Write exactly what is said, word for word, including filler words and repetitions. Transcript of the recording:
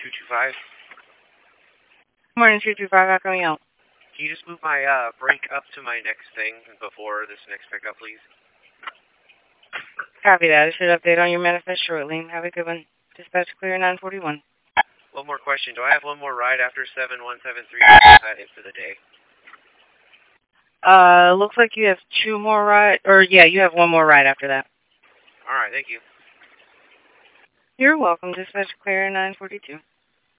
two two five. Morning, two two five. How can we help? Can you just move my uh, brake up to my next thing before this next pickup, please? Copy that. I should update on your manifest shortly. Have a good one. Dispatch clear nine forty-one. One more question. Do I have one more ride after seven one seven three headed for the day? Uh, looks like you have two more ride, or yeah, you have one more ride after that. All right, thank you. You're welcome. Dispatch clear nine forty-two.